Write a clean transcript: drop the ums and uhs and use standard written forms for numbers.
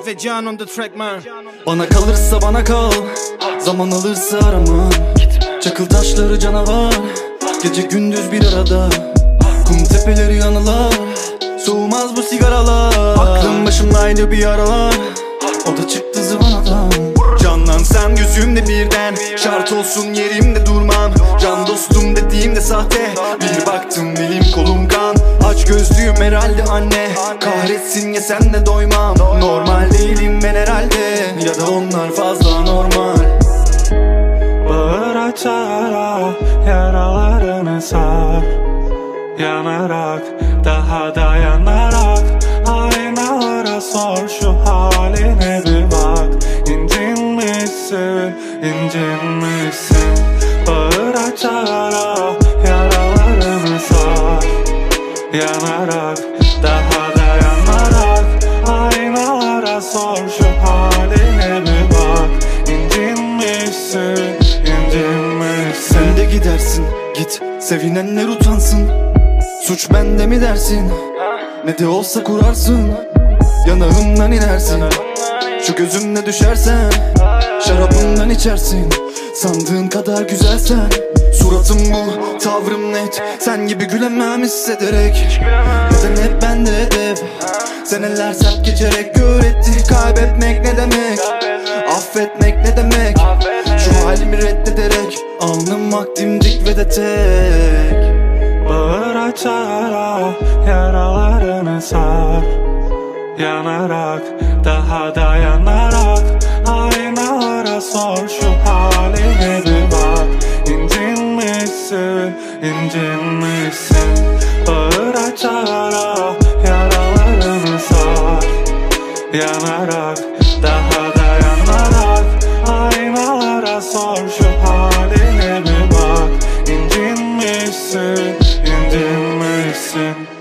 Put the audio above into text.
Efecan on the track man. Bana kalırsa bana kal, zaman alırsa arama. Çakıl taşları canavar, gece gündüz bir arada. Kum tepeleri yanılar, soğumaz bu sigaralar. Aklım başımdaydı bir aralar, o da çıktı zıvanadan. Canlansan gözümde birden, şart olsun yerimde durmam. Can dostum dediğimde sahte, bir baktım elim kolum kan. Aç gözlüyüm herhalde anne, kahretsin ya sen de doymam. Normal değilim ben herhalde, ya da onlar fazla normal. Bağır açara, yaralarını sar. Yanarak, daha da yanarak, aynalara sor şu haline bir bak. İncinmişsin, incinmişsin. Bağır açara, yaralarını sar. Yanarak, daha da yanarak, aynalara sor şu haline bir bak. İncinmişsin, incinmişsin. Sen de gidersin, git sevinenler utansın. Suç bende mi dersin? Ne de olsa kurarsın, yanağımdan inersin. Şu gözümle düşersen, şarabından içersin. Sandığın kadar güzelsen, suratım bu, tavrım net. Sen gibi gülemem hissederek. Neden hep bende hedef? Seneler sert geçerek öğretti. Kaybetmek ne demek? Affetmek ne demek? Şu halimi reddederek, alnım vaktim dik ve de tek. Bağır açara, yaralarını sar. Yanarak, daha da yanarak, aynalara sor şu haline bir bak. İncinmişsin, incinmişsin. Bağır açara, yaralarını sar. Yanarak, daha da yanarak, aynalara sor şu haline bir bak. İncinmişsin, incinmişsin.